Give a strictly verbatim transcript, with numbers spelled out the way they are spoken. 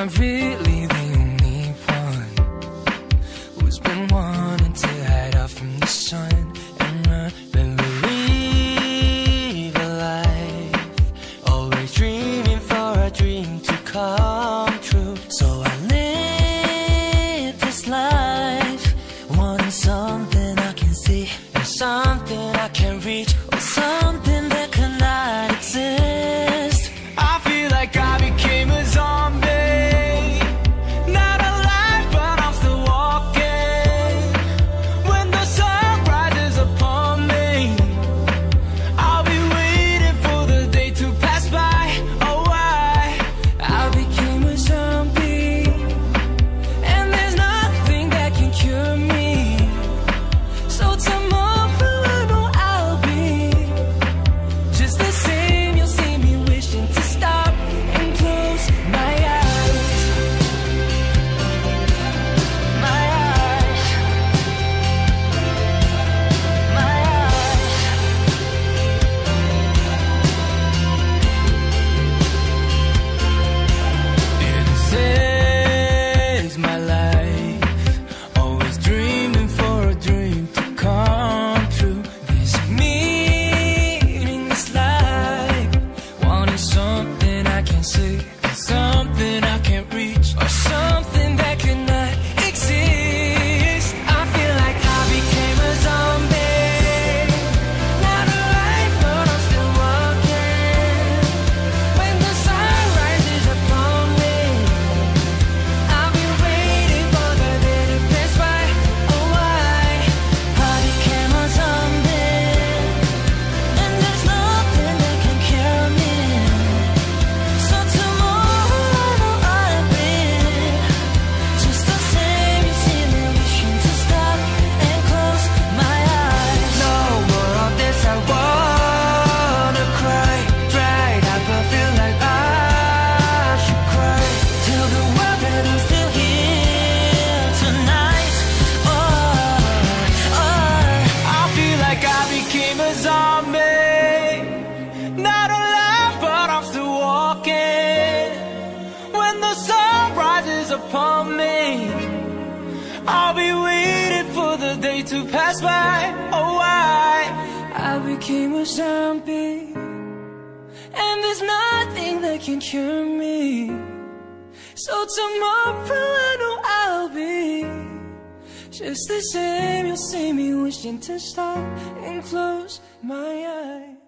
not really the only one who's been wanting to hide out from the sun and run and live a life, always dreaming for a dream to come true. So I live this life, wanting something I can see and something I can reach, or something that could not exist. I feel like I became a zombie, not alive but I'm still walking. When the sun rises upon me, I'll be waiting for the day to pass by. Oh, I, I became a zombie, and there's nothing that can cure me. So tomorrow I know I'll be just the same. You'll see me wishing to stop and close my eyes. My eyes. My eyes. Yeah, this is my life, always dreaming for a dream to come true. This meaningless life, wanting something I can see and something I can't reach, or something that cannot exist. I feel like I became a zombie, not alive but I'm still walking. When the sun rises upon me, I'll be waiting for the day to pass by. Oh, I, I became a zombie, and there's nothing that can cure me. So tomorrow I know I'll be just the same. You see me wishing to stop and close my eyes. No more of this, I wanna cry. Dried up, I feel like I should cry. Tell the world that I'm still here tonight. Oh, oh, I feel like I became a zombie, not alive but I'm still walking. When the sun rises upon me, I'll be waiting for the day to pass by. Oh, I, I became a zombie, and there's nothing that can cure me. So tomorrow I know I'll be just the same. You'll see me wishing to stop and close my eyes.